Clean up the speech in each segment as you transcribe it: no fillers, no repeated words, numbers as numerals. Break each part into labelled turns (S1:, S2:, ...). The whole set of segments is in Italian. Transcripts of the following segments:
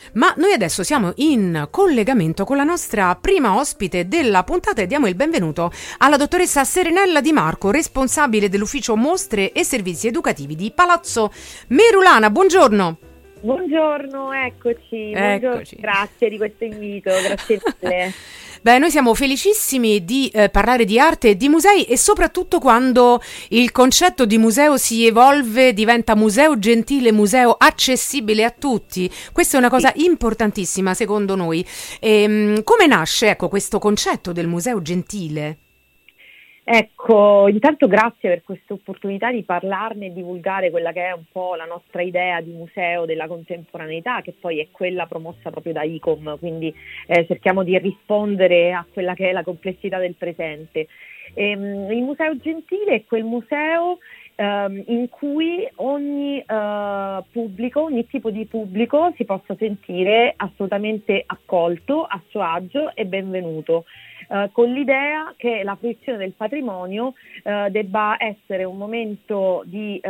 S1: Ma noi adesso siamo in collegamento con la nostra prima ospite della puntata e diamo il benvenuto alla dottoressa Serenella Di Marco, responsabile dell'ufficio mostre e servizi educativi di Palazzo Merulana. Buongiorno.
S2: Buongiorno, eccoci. Buongiorno, grazie di questo invito, grazie mille.
S1: Beh, noi siamo felicissimi di parlare di arte e di musei, e soprattutto quando il concetto di museo si evolve, diventa museo gentile, museo accessibile a tutti. Questa è una cosa importantissima secondo noi. Come nasce, questo concetto del museo gentile?
S2: Ecco, intanto grazie per questa opportunità di parlarne e divulgare quella che è un po' la nostra idea di museo della contemporaneità, che poi è quella promossa proprio da ICOM, quindi cerchiamo di rispondere a quella che è la complessità del presente. Il museo gentile è quel museo in cui ogni pubblico, ogni tipo di pubblico si possa sentire assolutamente accolto, a suo agio e benvenuto. Con l'idea che la fruizione del patrimonio debba essere un momento di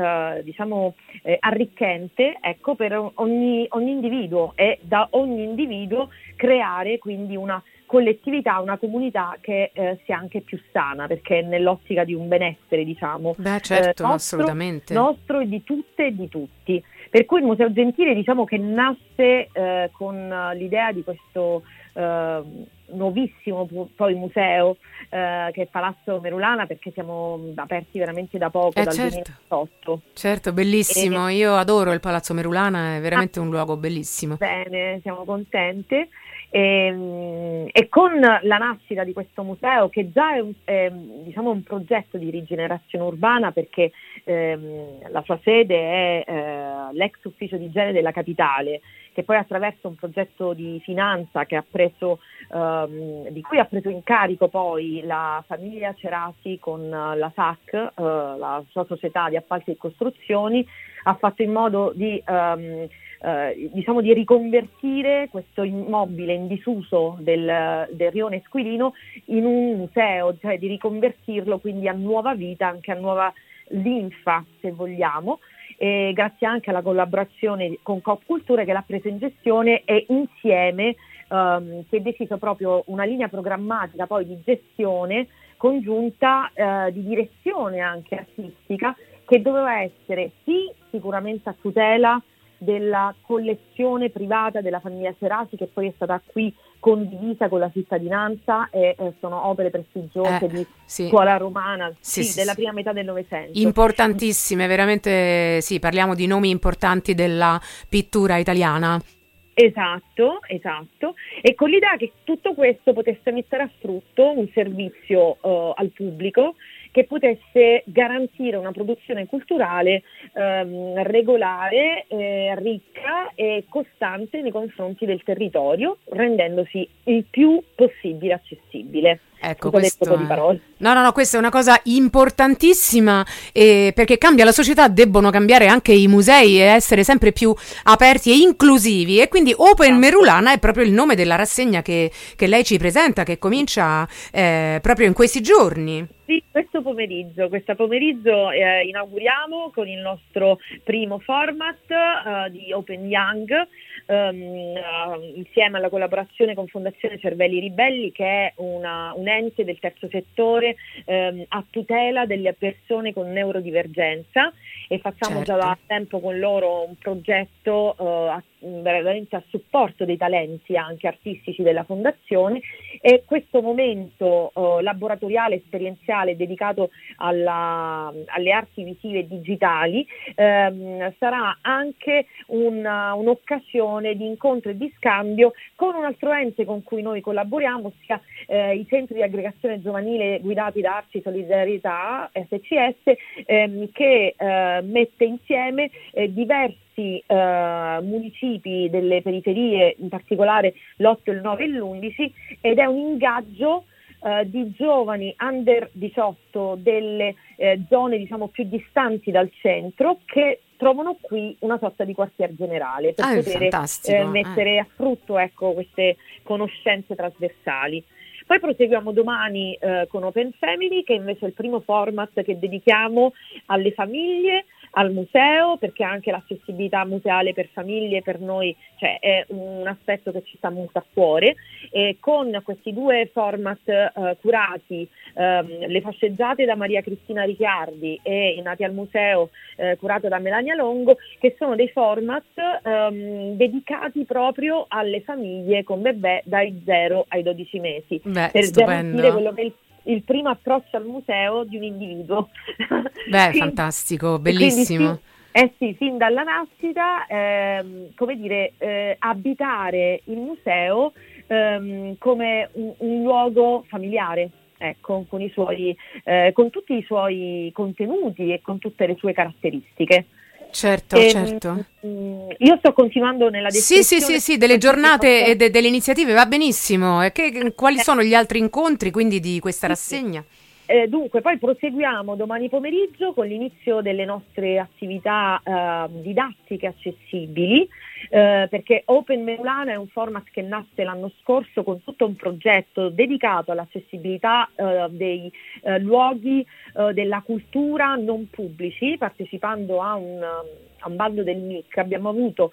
S2: arricchente, per ogni individuo, e da ogni individuo creare quindi una collettività, una comunità che sia anche più sana, perché è nell'ottica di un benessere, diciamo.
S1: Beh, certo, assolutamente.
S2: Nostro e di tutte e di tutti. Per cui il Museo Gentile, diciamo che nasce con l'idea di questo nuovissimo poi museo che è Palazzo Merulana, perché siamo aperti veramente da poco, dal 2018.
S1: Certo, bellissimo, io adoro il Palazzo Merulana, è veramente un luogo bellissimo.
S2: Bene, siamo contente. E con la nascita di questo museo, che già è un progetto di rigenerazione urbana, perché la sua sede è l'ex ufficio di igiene della capitale, che poi attraverso un progetto di finanza che di cui ha preso incarico poi la famiglia Cerasi con la SAC, la sua società di appalti e costruzioni, ha fatto in modo di riconvertire questo immobile in disuso del rione Esquilino in un museo, cioè di riconvertirlo quindi a nuova vita, anche a nuova linfa, se vogliamo, e grazie anche alla collaborazione con Coop Culture, che l'ha preso in gestione, e insieme si è deciso proprio una linea programmatica poi di gestione congiunta, di direzione anche artistica, che doveva essere sicuramente a tutela della collezione privata della famiglia Cerasi, che poi è stata qui condivisa con la cittadinanza, e sono opere prestigiose di scuola romana della prima metà del Novecento.
S1: Importantissime, veramente parliamo di nomi importanti della pittura italiana.
S2: Esatto, e con l'idea che tutto questo potesse mettere a frutto un servizio al pubblico, che potesse garantire una produzione culturale regolare, ricca e costante nei confronti del territorio, rendendosi il più possibile accessibile.
S1: Ecco, questo di parole. No, questa è una cosa importantissima, perché cambia la società, debbono cambiare anche i musei e essere sempre più aperti e inclusivi, e quindi Open Merulana è proprio il nome della rassegna che lei ci presenta, che comincia proprio in questi giorni.
S2: Sì, questo pomeriggio inauguriamo con il nostro primo format di Open Young, insieme alla collaborazione con Fondazione Cervelli Ribelli, che è un ente del terzo settore a tutela delle persone con neurodivergenza, e facciamo già da tempo con loro un progetto veramente a supporto dei talenti anche artistici della fondazione, e questo momento laboratoriale esperienziale dedicato alle arti visive e digitali sarà anche un'occasione di incontro e di scambio con un altro ente con cui noi collaboriamo, ossia i centri di aggregazione giovanile guidati da Arci Solidarietà SCS, che mette insieme diversi municipi delle periferie, in particolare l'8, il 9 e l'11, ed è un ingaggio di giovani under 18 delle zone più distanti dal centro, che trovano qui una sorta di quartier generale per poter mettere a frutto queste conoscenze trasversali. Poi proseguiamo domani con Open Family, che invece è il primo format che dedichiamo alle famiglie, al museo, perché anche l'accessibilità museale per famiglie per noi, cioè, è un aspetto che ci sta molto a cuore, e con questi due format curati, le passeggiate da Maria Cristina Ricciardi e i Nati al Museo curato da Melania Longo, che sono dei format dedicati proprio alle famiglie con bebè dai 0 ai 12 mesi.
S1: Beh,
S2: per
S1: stupendo.
S2: garantire quello che è il primo approccio al museo di un individuo.
S1: Beh, fantastico, bellissimo.
S2: Sì, fin dalla nascita, come dire, abitare il museo come un luogo familiare, ecco, con i suoi, con tutti i suoi contenuti e con tutte le sue caratteristiche.
S1: Certo.
S2: Io sto continuando nella descrizione.
S1: Sì, delle giornate e delle iniziative, va benissimo. E quali sono gli altri incontri quindi di questa rassegna?
S2: Dunque, poi proseguiamo domani pomeriggio con l'inizio delle nostre attività didattiche accessibili, perché Open Merulana è un format che nasce l'anno scorso con tutto un progetto dedicato all'accessibilità dei luoghi della cultura non pubblici, partecipando a un bando del MIC. Abbiamo avuto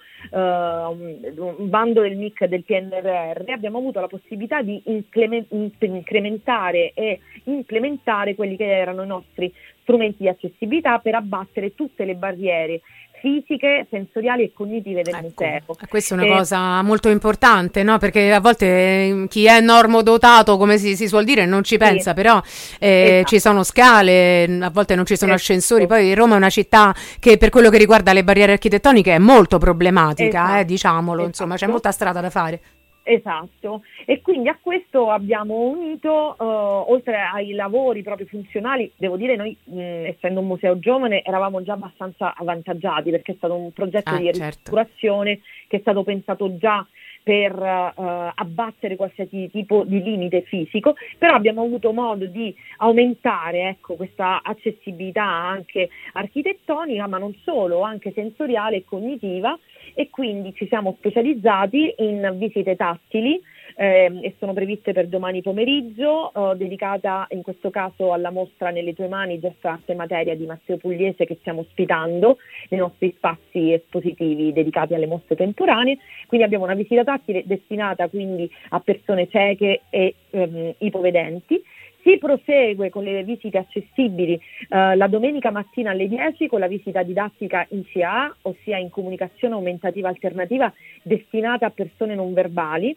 S2: un bando del MIC del PNRR, abbiamo avuto la possibilità di incrementare e implementare quelli che erano i nostri strumenti di accessibilità per abbattere tutte le barriere fisiche, sensoriali e cognitive del museo.
S1: Questa è una cosa molto importante, no? Perché a volte chi è normodotato, come si suol dire, non ci pensa, però ci sono scale, a volte non ci sono ascensori. Poi Roma è una città che per quello che riguarda le barriere architettoniche è molto problematica, diciamolo, insomma, c'è molta strada da fare.
S2: Esatto, e quindi a questo abbiamo unito, oltre ai lavori proprio funzionali, devo dire noi, essendo un museo giovane, eravamo già abbastanza avvantaggiati, perché è stato un progetto di ristrutturazione che è stato pensato già per abbattere qualsiasi tipo di limite fisico, però abbiamo avuto modo di aumentare, ecco, questa accessibilità anche architettonica, ma non solo, anche sensoriale e cognitiva, e quindi ci siamo specializzati in visite tattili e sono previste per domani pomeriggio, dedicata in questo caso alla mostra Nelle tue mani, gesto, arte e materia di Matteo Pugliese, che stiamo ospitando nei nostri spazi espositivi dedicati alle mostre temporanee. Quindi abbiamo una visita tattile destinata quindi a persone cieche e ipovedenti. Si prosegue con le visite accessibili la domenica mattina alle 10 con la visita didattica in CA, ossia in comunicazione aumentativa alternativa, destinata a persone non verbali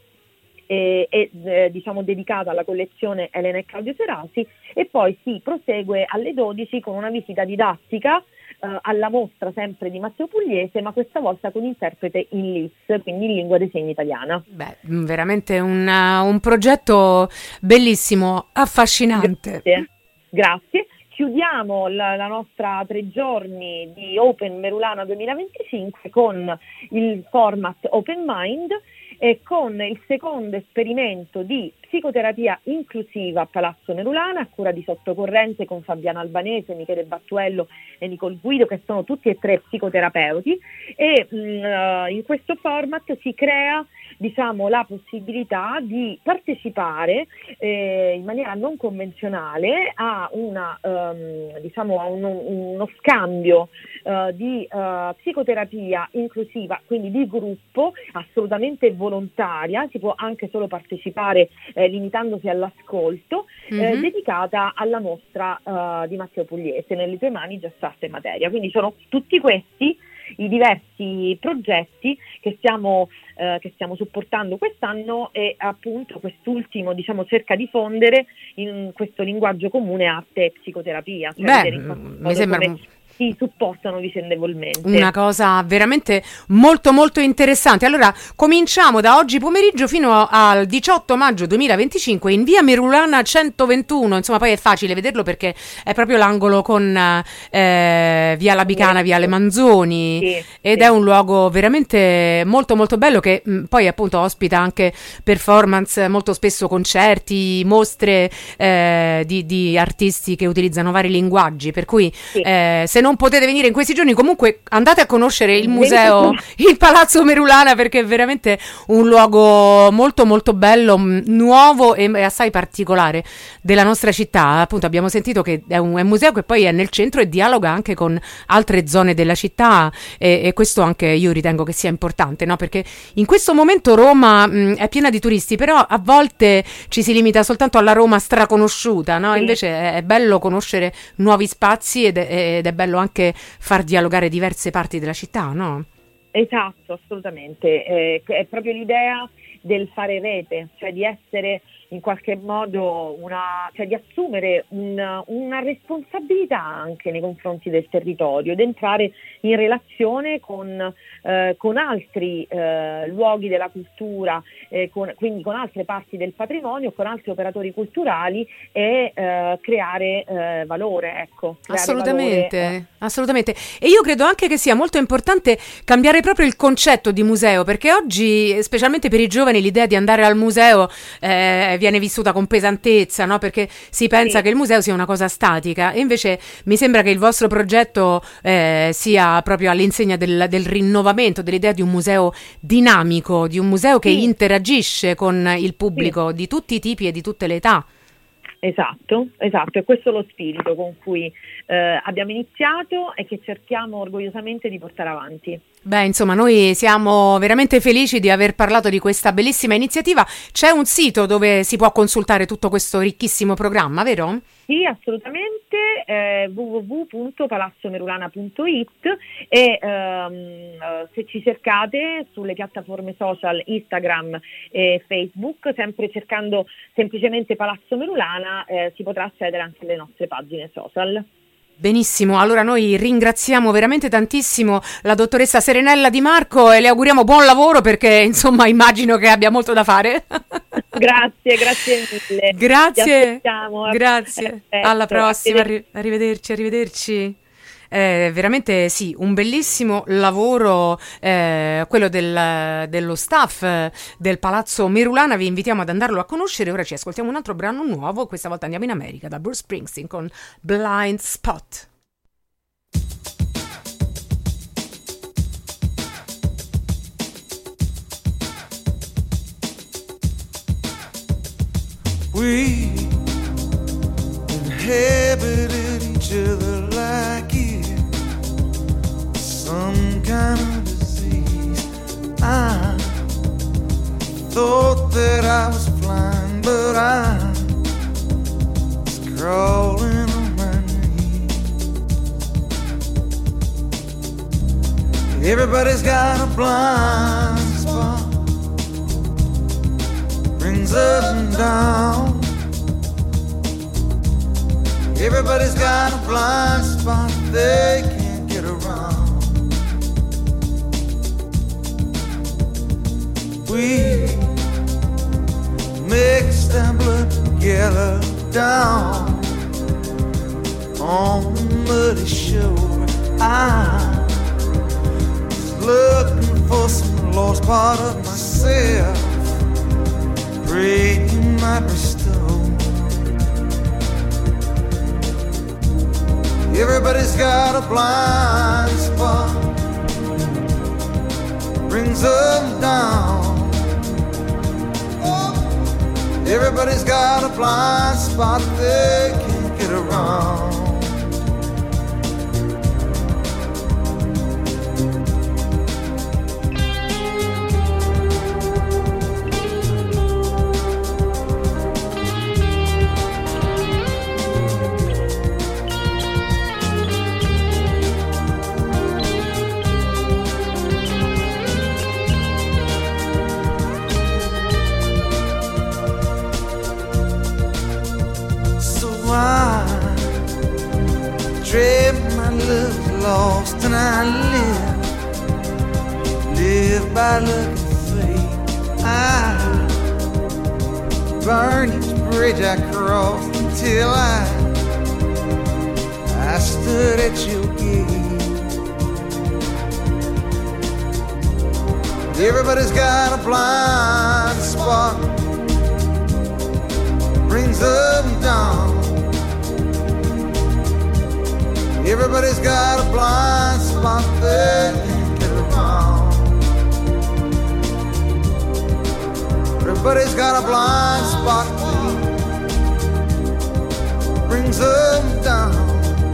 S2: e diciamo dedicata alla collezione Elena e Claudio Serasi, e poi si prosegue alle 12 con una visita didattica alla mostra sempre di Matteo Pugliese, ma questa volta con interprete in LIS, quindi in lingua dei segni italiana.
S1: Beh, veramente un progetto bellissimo, affascinante.
S2: Grazie. Chiudiamo la nostra 3 giorni di Open Merulana 2025 con il format Open Mind e con il secondo esperimento di psicoterapia inclusiva a Palazzo Merulana, a cura di Sottocorrente, con Fabiana Albanese, Michele Battuello e Nicole Guido, che sono tutti e 3 psicoterapeuti, e in questo format si crea, diciamo, la possibilità di partecipare in maniera non convenzionale a una diciamo a uno scambio di psicoterapia inclusiva, quindi di gruppo, assolutamente volontaria, si può anche solo partecipare limitandosi all'ascolto, dedicata alla mostra di Matteo Pugliese, Nelle tue mani, gesto, arte e materia. Quindi sono tutti questi i diversi progetti che stiamo supportando quest'anno, e appunto quest'ultimo, diciamo, cerca di fondere in questo linguaggio comune arte e psicoterapia.
S1: Mi sembra
S2: si supportano vicendevolmente.
S1: Una cosa veramente molto molto interessante. Allora, cominciamo da oggi pomeriggio fino al 18 maggio 2025 in via Merulana 121. Insomma, poi è facile vederlo perché è proprio l'angolo con via Labicana, via Le Manzoni, ed è un luogo veramente molto molto bello, che poi appunto ospita anche performance, molto spesso concerti, mostre di artisti che utilizzano vari linguaggi, per cui se non potete venire in questi giorni, comunque andate a conoscere il museo, il Palazzo Merulana, perché è veramente un luogo molto molto bello, nuovo e assai particolare della nostra città. Appunto abbiamo sentito che è un museo che poi è nel centro e dialoga anche con altre zone della città, e questo anche io ritengo che sia importante, no? Perché in questo momento Roma è piena di turisti, però a volte ci si limita soltanto alla Roma straconosciuta, no? Invece è bello conoscere nuovi spazi ed è bello anche far dialogare diverse parti della città, no?
S2: Esatto, assolutamente. È proprio l'idea del fare rete, cioè di essere in qualche modo cioè di assumere una responsabilità anche nei confronti del territorio, ed entrare in relazione con altri luoghi della cultura, quindi con altre parti del patrimonio, con altri operatori culturali, e creare valore, ecco.
S1: Assolutamente,
S2: valore.
S1: Assolutamente. E io credo anche che sia molto importante cambiare proprio il concetto di museo, perché oggi, specialmente per i giovani, l'idea di andare al museo viene vissuta con pesantezza, no? Perché si pensa che il museo sia una cosa statica, e invece mi sembra che il vostro progetto sia proprio all'insegna del rinnovamento, dell'idea di un museo dinamico, di un museo che interagisce con il pubblico di tutti i tipi e di tutte le età.
S2: Esatto, è questo lo spirito con cui abbiamo iniziato e che cerchiamo orgogliosamente di portare avanti.
S1: Beh, insomma, noi siamo veramente felici di aver parlato di questa bellissima iniziativa. C'è un sito dove si può consultare tutto questo ricchissimo programma, vero?
S2: Sì, assolutamente, www.palazzomerulana.it, e se ci cercate sulle piattaforme social Instagram e Facebook, sempre cercando semplicemente Palazzo Merulana, si potrà accedere anche alle nostre pagine social.
S1: Benissimo, allora noi ringraziamo veramente tantissimo la dottoressa Serenella Di Marco e le auguriamo buon lavoro, perché insomma immagino che abbia molto da fare.
S2: Grazie mille.
S1: Grazie, alla prossima, arrivederci. Veramente sì, un bellissimo lavoro, quello dello staff del Palazzo Merulana. Vi invitiamo ad andarlo a conoscere. Ora ci ascoltiamo un altro brano nuovo, questa volta andiamo in America, da Bruce Springsteen con Blind Spot.
S3: We inhabited each other like some kind of disease. I thought that I was flying, but I was crawling on my knees. Everybody's got a blind spot, brings up and down. Everybody's got a blind spot they can't get around. We mixed our blood together down on the muddy shore. I was looking for some lost part of myself, praying you might restore. Everybody's got a blind spot, brings them down. Everybody's got a blind spot they can't get around. Trip, my love's lost and I live by luck and fate. I burn each bridge I cross until I stood at your gate. Everybody's got a blind spot, brings up and down. Everybody's got a blind spot they can't get around. Everybody's got a blind spot that brings them down.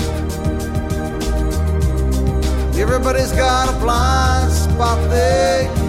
S3: Everybody's got a blind spot they